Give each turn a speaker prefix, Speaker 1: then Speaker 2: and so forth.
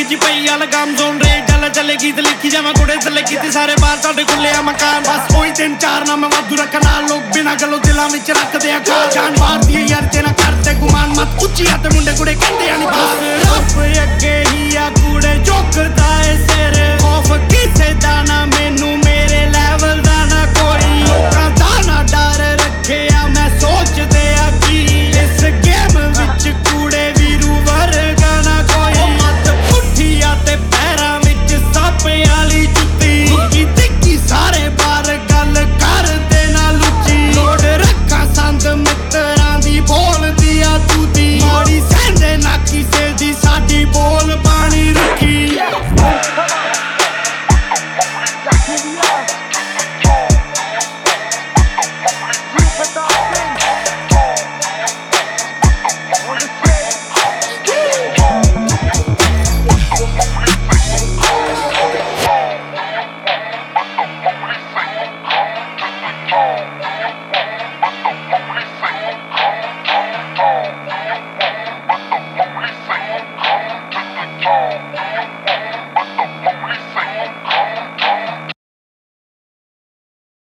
Speaker 1: जी पई आ लगाम जोन रे गल चले गीत लिखी जावां कुड़े थल्ले कीती सारे बार तुहाडे खुले आ मकान बस ओही 3-4 नाम वाधू रखना लोग बिना गलों दिलां विच रखदे आ खाल जान मार दी यार तेरा करदे गुमान मत उच्ची हत्थ मुंडे कुड़े कहंदे आ नी बात रब अगे ही आ कुड़े झुकदा ए सिर खौफ किसे दा ना मैनू मेरे लेवल दा ना कोई लोकां दा ना डर रखिया मैं सोचदे आ की इस गेम विच कुड़े वीरू वर्गा ना कोई मत पुठिया ते पैरां विच सापे आली जुत्ती की दिक्की सारे बार गल करदे ना लुच्ची लोड रखा संद मित्तरां दी बोलदी आ तूती माड़ी सैंदे ना किसे दी साडी बोल पानी रुकी
Speaker 2: Oh.